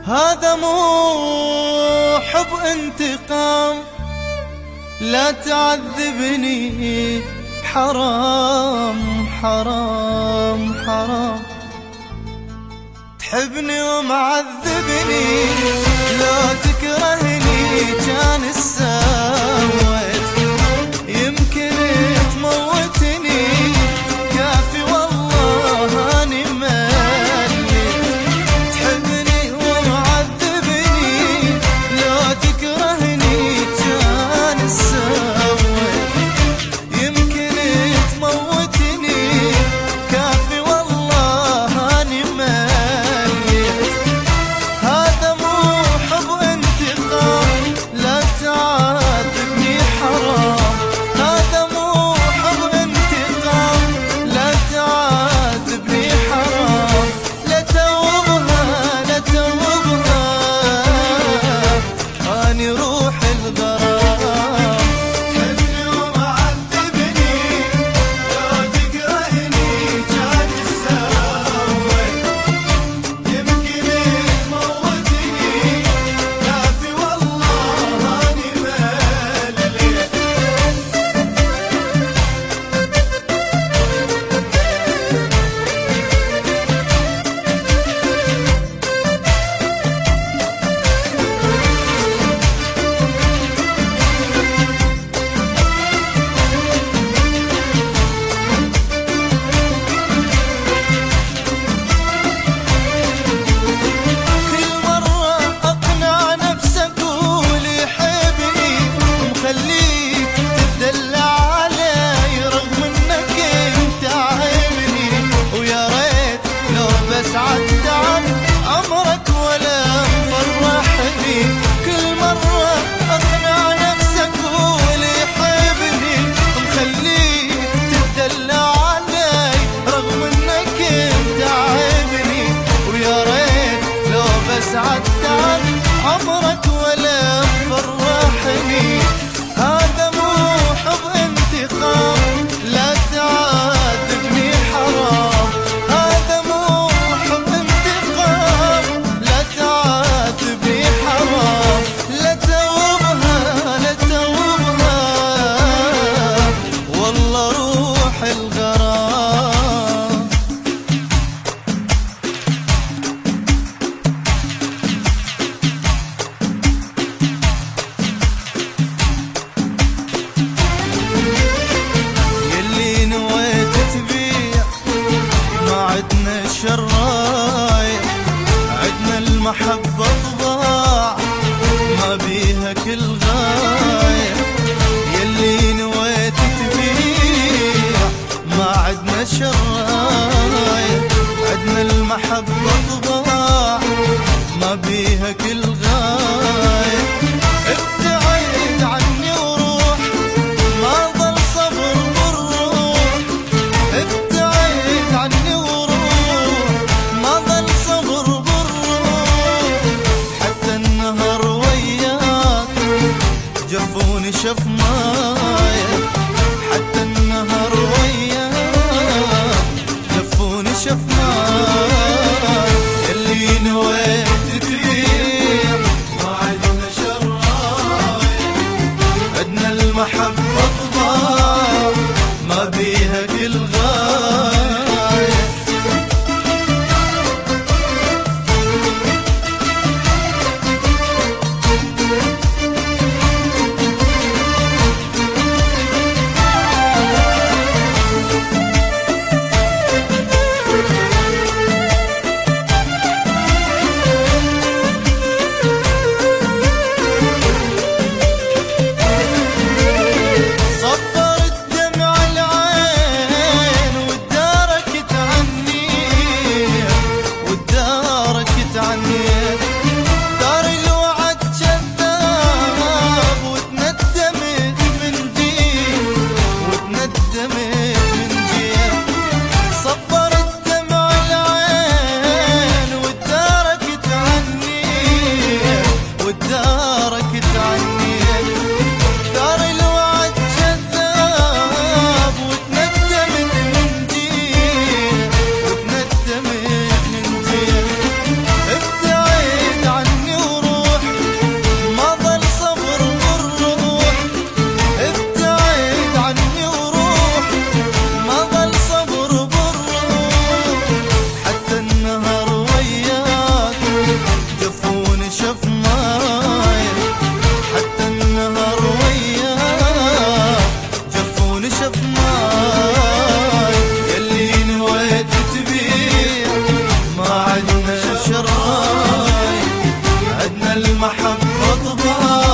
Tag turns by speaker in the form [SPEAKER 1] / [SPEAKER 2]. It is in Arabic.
[SPEAKER 1] هذا مو حب انتقام، لا تعذبني، حرام حرام حرام. تحبني ومعذبني، لو تكرهني كان السويت، يمكن تموتني، كافي والله اني مليت. تحبني ومعذبني، لو تكرهني كان السويت، يمكن تموتني، كافي والله اني مليت. هذا مو حب انتقام، لا تعاتبني، حرام. هذا مو حب انتقام، لا تعاتبني، حرام. لا توبها لا توبها، اني روح الغرام. تحبني ومعذبني، لو تكرهني كان السويت، يمكن تموتني، كافي والله اني مليت. كل مرة أقنع نفسي أقول يحبني، ومخليك تدلع علي رغم إنك أنت عيبني. ويا ريت لو بس عالتعب أمرك ولا مفرحني. كل مرة أقنع نفسي أقول يحبني، ومخليك تدلع علي رغم إنك أنت عيبني. ويا ريت لو بس عالتعب عمرك ولا مفرحني. هذا مو حب انتقام، لا تعاتبني، حرام. هذا مو حب انتقام، لا تعاتبني، حرام. لا توبها لا توبها، والله روح الغرام. يلي نويت تبيع، ما عدنا الشرايع، عدنا المحبة طباع، ما بيها كل غاية. يلي نويت تبيع، ما عدنا الشرايع، عدنا المحبة طباع، ما بيها كل غاية. ابتعد عني وروح، ما ظل صبر بالروح. ابتعد عني وروح، ما ظل صبر بالروح. حتى النهر وياك جفوني شفمايا، حتى النهر وياك جفوني شفمايا. اللي نويت تبيع، ما عدنا شرايع، عدنا المحبة طباع، ما بيها كل غاية. الهواي